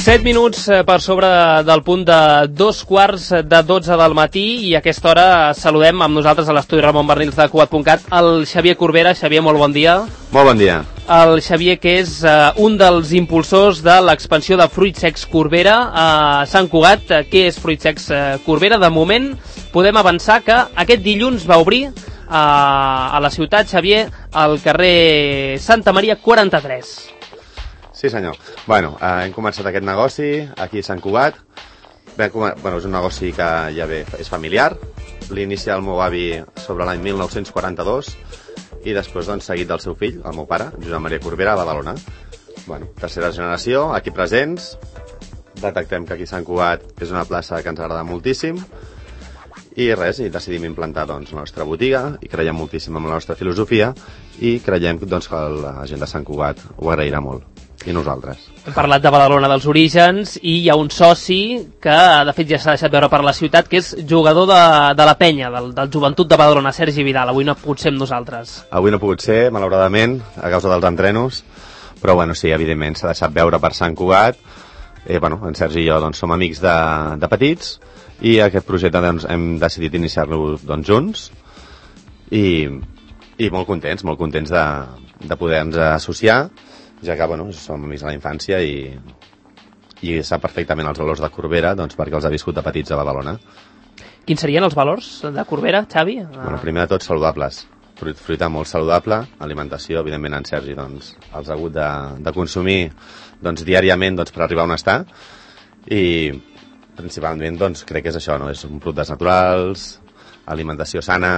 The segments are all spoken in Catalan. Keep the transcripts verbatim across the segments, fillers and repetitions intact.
disset minuts per sobre del punt de dos quarts de dotze del matí i a aquesta hora saludem amb nosaltres a l'estudi Ramon Barnils de Cugat punt cat el Xavier Corbera. Xavier, molt bon dia. Molt bon dia. El Xavier, que és uh, un dels impulsors de l'expansió de Fruits Secs Corbera a Sant Cugat. Uh, què és Fruits Secs uh, Corbera? De moment podem avançar que aquest dilluns va obrir uh, a la ciutat, Xavier, al carrer Santa Maria quaranta-tres. Sí, senyor. Bueno, eh, hem començat aquest negoci aquí a Sant Cugat. Bé, bueno, és un negoci que ja ve, és familiar. L'inicia el meu avi sobre l'any mil nou-cents quaranta-dos i després doncs, seguit del seu fill, el meu pare, Josep Maria Corbera, a Badalona. Bueno, tercera generació, aquí presents. Detectem que aquí a Sant Cugat és una plaça que ens agrada moltíssim. I res, i decidim implantar doncs, la nostra botiga i creiem moltíssim en la nostra filosofia i creiem doncs, que la gent de Sant Cugat ho agrairà molt. I nosaltres. Hem parlat de Badalona, dels orígens, i hi ha un soci que, de fet, ja s'ha deixat veure per la ciutat, que és jugador de, de la penya, del, del Joventut de Badalona, Sergi Vidal. Avui no ha pogut ser amb nosaltres. Avui no ha pogut ser, malauradament, a causa dels entrenos, però, bueno, sí, evidentment, s'ha deixat veure per Sant Cugat. Eh, bueno, en Sergi i jo doncs, som amics de, de petits, i aquest projecte doncs, hem decidit iniciar-lo doncs, junts, i, i molt contents, molt contents de, de poder-nos associar, ja que bueno, som amics de la infància i, i sap perfectament els valors de Corbera doncs, perquè els ha viscut de petits a Badalona. Quins serien els valors de Corbera, Xavi? Bueno, primer de tot, saludables. Fruit, fruita molt saludable, alimentació, evidentment en Sergi doncs, els ha hagut de, de consumir doncs, diàriament doncs, per arribar on està i principalment doncs, crec que és això, no? És un productes naturals, alimentació sana,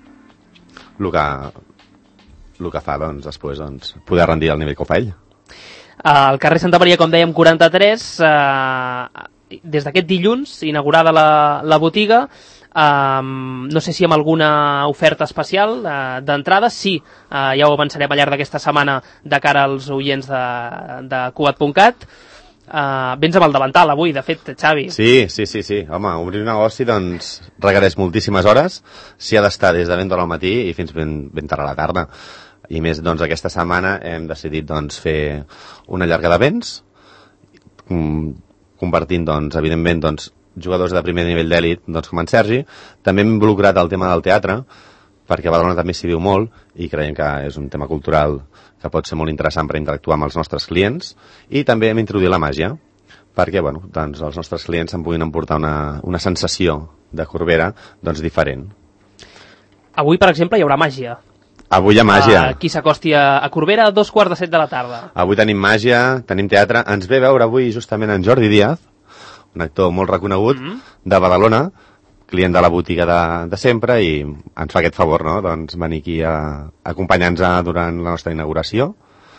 el que... el que fa, doncs, després, doncs, poder rendir al nivell que ho fa ell. Al carrer Santa Maria, com dèiem, quaranta-tres, eh, des d'aquest dilluns, inaugurada la, la botiga, eh, no sé si amb alguna oferta especial eh, d'entrada, sí, eh, ja ho avançarem al llarg d'aquesta setmana de cara als oients de, de Cugat punt cat. Uh, vens amb el davantal avui, de fet, Xavi. Sí, sí, sí, sí. Home, obrir un negoci doncs requereix moltíssimes hores. S'hi ha d'estar des de ben d'hora al matí i fins ben, ben tard a la tarda. I més, doncs, aquesta setmana hem decidit doncs, fer una llarga d'events, compartint, doncs, evidentment, doncs, jugadors de primer nivell d'èlit, doncs, com en Sergi. També hem involucrat el tema del teatre, perquè a Badalona també s'hi viu molt i creiem que és un tema cultural que pot ser molt interessant per interactuar amb els nostres clients, i també hem introduït la màgia, perquè bueno, doncs, els nostres clients en puguin emportar una, una sensació de Corbera doncs, diferent. Avui, per exemple, hi haurà màgia. Avui hi ha màgia. Uh, qui s'acosti a, a Corbera a dos quarts de set de la tarda. Avui tenim màgia, tenim teatre. Ens ve a veure avui justament en Jordi Díaz, un actor molt reconegut mm-hmm. de Badalona, client de la botiga de, de sempre, i ens fa aquest favor, no? Doncs venir aquí a, a acompanyar-nos durant la nostra inauguració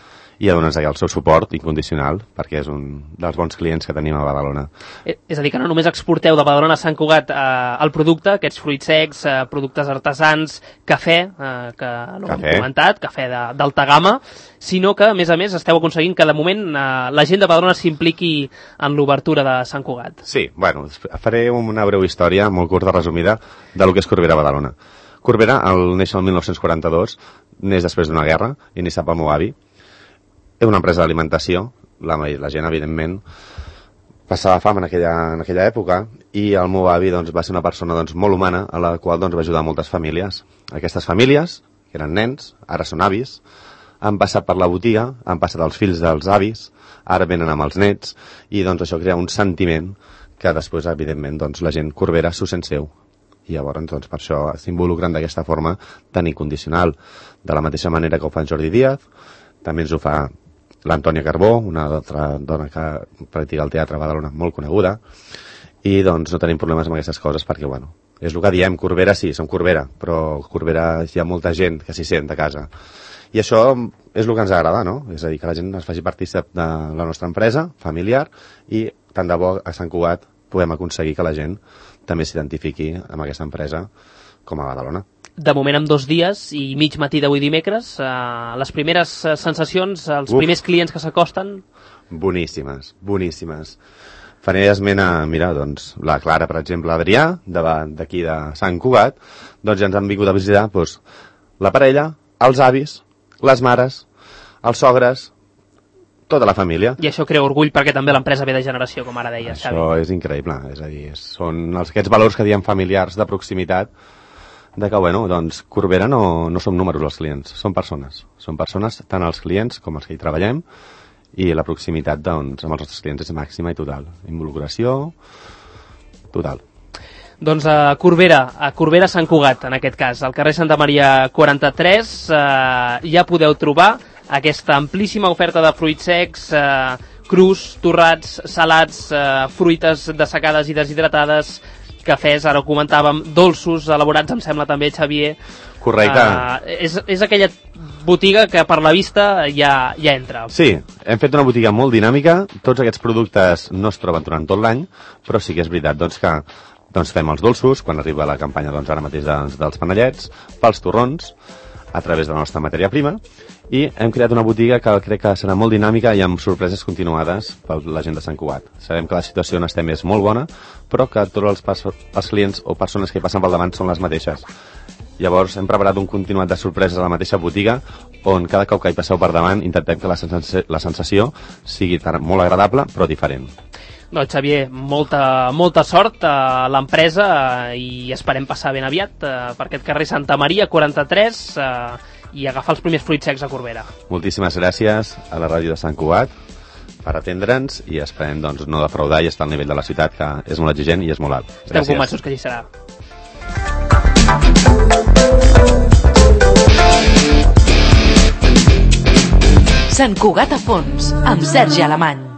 i a donar-nos el seu suport incondicional, perquè és un dels bons clients que tenim a Badalona. Eh, és a dir, que no només exporteu de Badalona a Sant Cugat eh, el producte, aquests fruits secs, eh, productes artesans, cafè, eh, que no ho hem comentat, cafè d'alta gamma, sinó que, a més a més, esteu aconseguint que, de moment, eh, la gent de Badalona s'impliqui en l'obertura de Sant Cugat. Sí, bueno, faré una breu història, molt curta, resumida, de lo que és Corbera a Badalona. Corbera, al néixer el mil nou-cents quaranta-dos, neix després d'una guerra, iniciat pel meu avi. És una empresa d'alimentació, la, la gent, evidentment, passava fam en aquella, en aquella època, i el meu avi doncs, va ser una persona doncs, molt humana, a la qual doncs, va ajudar moltes famílies. Aquestes famílies, que eren nens, ara són avis, han passat per la botiga, han passat els fills dels avis, ara venen amb els nets, i doncs, això crea un sentiment que després, evidentment, doncs, la gent Corbera s'ho sent seu. I llavors, doncs, per això s'involucren d'aquesta forma tan incondicional. De la mateixa manera que ho fa en Jordi Díaz, també ens ho fa l'Antònia Carbó, una altra dona que practica el teatre a Badalona molt coneguda, i doncs no tenim problemes amb aquestes coses perquè, bueno, és el que diem, Corbera sí, som Corbera, però Corbera hi ha molta gent que s'hi sent a casa. I això és el que ens agrada, no? És a dir, que la gent es faci partícip de la nostra empresa, familiar, i tant de bo a Sant Cugat podem aconseguir que la gent també s'identifiqui amb aquesta empresa com a Badalona. De moment amb dos dies i mig matí d'avui dimecres, eh, les primeres sensacions, els Uf. primers clients que s'acosten? Boníssimes, boníssimes. Faré esment a, mira, doncs, la Clara, per exemple, Adrià, d'aquí de Sant Cugat, doncs ja ens han vingut a visitar doncs, la parella, els avis, les mares, els sogres, tota la família. I això crea orgull perquè també l'empresa ve de generació, com ara deies, Xavi. Això és increïble, és a dir, són els, aquests valors que diem familiars de proximitat, de que, bueno, doncs, Corbera no, no som números els clients, són persones. Són persones, tant els clients com els que hi treballem, i la proximitat, doncs, amb els nostres clients és màxima i total. Involucració, total. Doncs a Corbera, a Corbera Sant Cugat, en aquest cas, al carrer Santa Maria quaranta-tres, eh, ja podeu trobar aquesta amplíssima oferta de fruits secs, eh, crus, torrats, salats, eh, fruites dessecades i deshidratades, cafès, ara ho comentàvem, dolços, elaborats, em sembla també, Xavier. Correcte. Uh, és, és aquella botiga que per la vista ja, ja entra. Sí, hem fet una botiga molt dinàmica, tots aquests productes no es troben durant tot l'any, però sí que és veritat doncs, que doncs, fem els dolços, quan arriba la campanya doncs, ara mateix dels, dels panellets, pels torrons, a través de la nostra matèria prima, i hem creat una botiga que crec que serà molt dinàmica i amb sorpreses continuades per la gent de Sant Cugat. Sabem que la situació on estem és molt bona, però que tots els, els clients o persones que hi passen pel davant són les mateixes. Llavors hem preparat un continuat de sorpreses a la mateixa botiga, on cada cop que hi passeu per davant intentem que la sensació, la sensació sigui molt agradable, però diferent. Doncs Xavier, molta, molta sort a l'empresa i esperem passar ben aviat eh, per aquest carrer Santa Maria quaranta-tres eh, i agafar els primers fruits secs a Corbera. Moltíssimes gràcies a la ràdio de Sant Cugat per atendre'ns i esperem doncs, no defraudar i estar al nivell de la ciutat, que és molt exigent i és molt alt. Gràcies. Estem convençuts que així serà. Sant Cugat a fons, amb Sergi Alemany.